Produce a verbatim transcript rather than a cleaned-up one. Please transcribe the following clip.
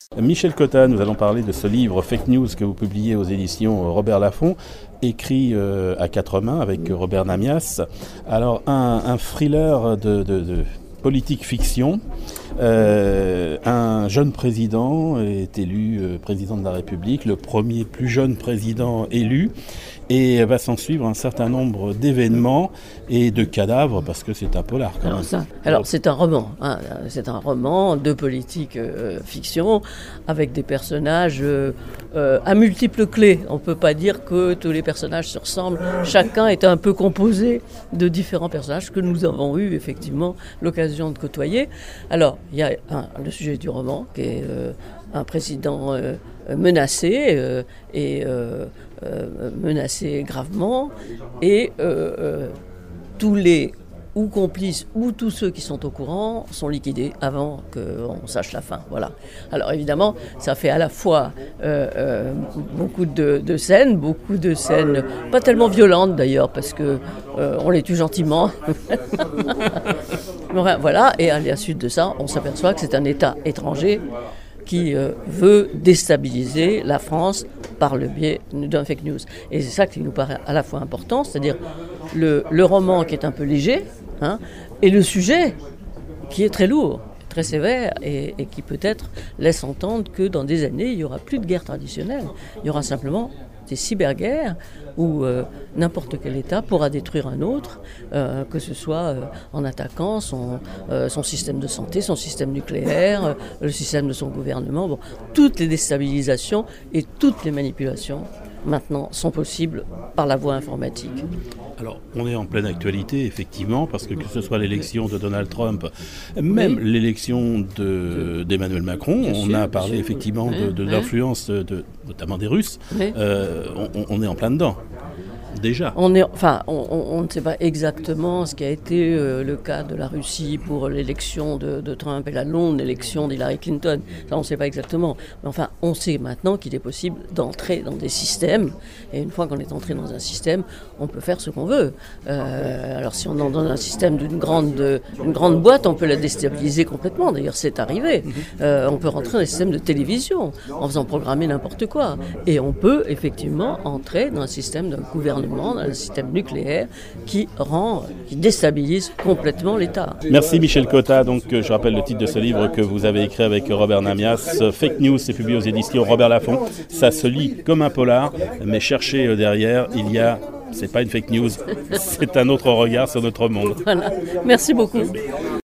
Michel Cotta, nous allons parler de ce livre Fake News que vous publiez aux éditions Robert Laffont, écrit euh, à quatre mains avec Robert Namias. Alors un, un thriller de, de, de politique fiction. Euh, un jeune président est élu euh, président de la République, le premier plus jeune président élu, et va s'en suivre un certain nombre d'événements et de cadavres, parce que c'est un polar quand alors, même. ça, alors c'est un roman, hein, c'est un roman de politique euh, fiction, avec des personnages euh, euh, à multiples clés. On ne peut pas dire que tous les personnages se ressemblent, chacun est un peu composé de différents personnages que nous avons eu effectivement l'occasion de côtoyer. Alors, il y a un, le sujet du roman, qui est euh, un président euh, menacé, euh, et euh, euh, menacé gravement, et euh, euh, tous les ou complices ou tous ceux qui sont au courant sont liquidés avant qu'on sache la fin. Voilà. Alors évidemment, ça fait à la fois euh, euh, beaucoup de, de scènes, beaucoup de scènes pas tellement violentes d'ailleurs, parce que euh, on les tue gentiment. Voilà, et à la suite de ça, on s'aperçoit que c'est un État étranger qui euh, veut déstabiliser la France par le biais d'un fake news. Et c'est ça qui nous paraît à la fois important, c'est-à-dire le, le roman qui est un peu léger, hein, et le sujet qui est très lourd, très sévère, et, et qui peut-être laisse entendre que dans des années, il n'y aura plus de guerre traditionnelle. Il y aura simplement des cyberguerres où euh, n'importe quel État pourra détruire un autre, euh, que ce soit euh, en attaquant son, euh, son système de santé, son système nucléaire, euh, le système de son gouvernement. Bon, toutes les déstabilisations et toutes les manipulations maintenant sont possibles par la voie informatique. Alors, on est en pleine actualité, effectivement, parce que que ce soit l'élection de Donald Trump, même oui. l'élection de, d'Emmanuel Macron, bien on sûr, a parlé sûr, effectivement oui. de, de oui. l'influence, de, notamment des Russes, oui. euh, on, on est en plein dedans. Déjà. On est, enfin, on, on, on ne sait pas exactement ce qui a été euh, le cas de la Russie pour l'élection de, de Trump et la longue élection d'Hillary Clinton. Ça, on ne sait pas exactement. Mais enfin, on sait maintenant qu'il est possible d'entrer dans des systèmes. Et une fois qu'on est entré dans un système, on peut faire ce qu'on veut. Euh, alors, si on entre dans un système d'une grande, une grande boîte, on peut la déstabiliser complètement. D'ailleurs, c'est arrivé. Euh, on peut rentrer dans un système de télévision en faisant programmer n'importe quoi. Et on peut effectivement entrer dans un système d'un gouvernement, dans un système nucléaire qui rend, qui déstabilise complètement l'État. Merci Michel Cotta. Donc, je rappelle le titre de ce livre que vous avez écrit avec Robert Namias. Fake News, c'est publié aux éditions Robert Laffont. Ça se lit comme un polar, mais cherchez derrière, il y a, c'est pas une fake news, c'est un autre regard sur notre monde. Voilà. Merci beaucoup.